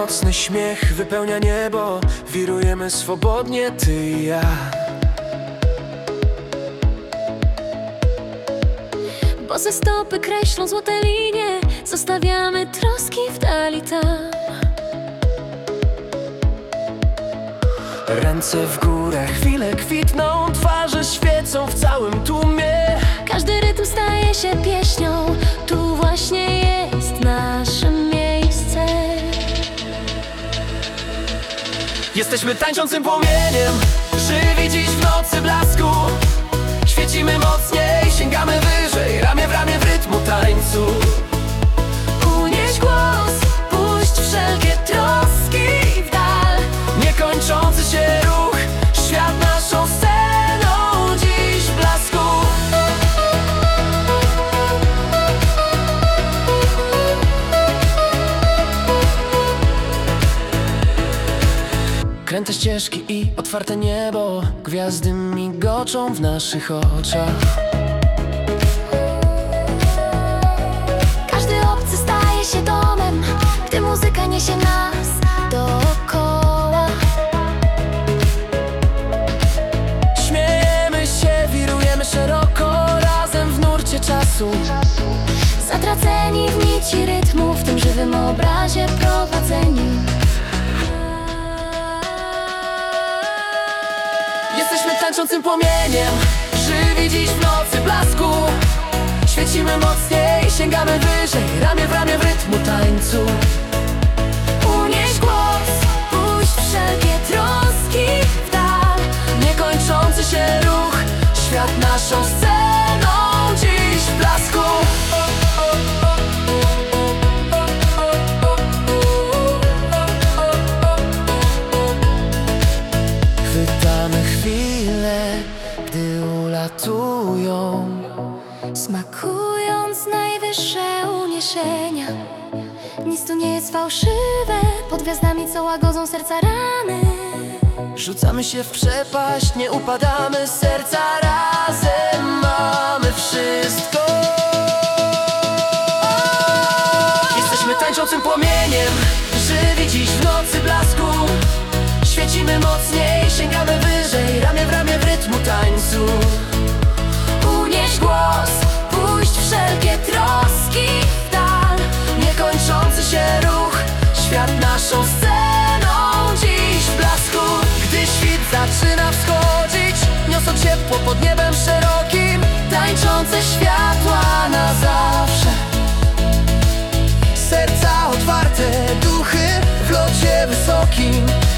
Wielkanocny śmiech wypełnia niebo. Wirujemy swobodnie, ty i ja. Bose stopy kreślą złote linie. Zostawiamy troski w dali tam. Ręce w górę, chwile kwitną, twarze świecą w całym tłumie. Każdy rytm staje się pieśnią. Tu właśnie jest nasze miejsce. Jesteśmy tańczącym płomieniem, żywi dziś w nocy blasku. Świecimy mocniej, sięgamy wyżej, ramię w ramię w rytmu tańcu. Unieś głos, puść wszelkie troski w dal. Niekończący się ruch, świat naszą sceną dziś w blasku. Kręte ścieżki i otwarte niebo, gwiazdy migoczą w naszych oczach. Każdy obcy staje się domem, gdy muzyka niesie nas dookoła. Śmiejemy się, wirujemy szeroko, razem w nurcie czasu. Zatraceni w nici rytmu, w tym żywym obrazie prowadzeni. Jesteśmy tańczącym płomieniem, żywi dziś w nocy blasku. Świecimy mocniej, sięgamy wyżej, ramię w ramię w rytmu tańcu. Unieś głos, puść wszelkie troski w dal. Niekończący się ruch, świat naszą sceną dziś w blasku. Chwytamy chwile, gdy ulatują, Smakując najwyższe uniesienia. Nic tu nie jest fałszywe, pod gwiazdami co łagodzą serca rany. rzucamy się w przepaść, nie upadamy, serca razem mamy wszystko. Jesteśmy tańczącym płomieniem, żywi dziś w nocy blasku. Świecimy mocniej, sięgamy wyżej, ramię w ramię w rytmu tańcu. Unieś głos, puść wszelkie troski w dal. Niekończący się ruch, świat naszą sceną dziś w blasku. Gdy świt zaczyna wschodzić, niosą ciepło pod niebem szerokim. Tańczące światła na zawsze, serca otwarte, duchy w locie wysokim.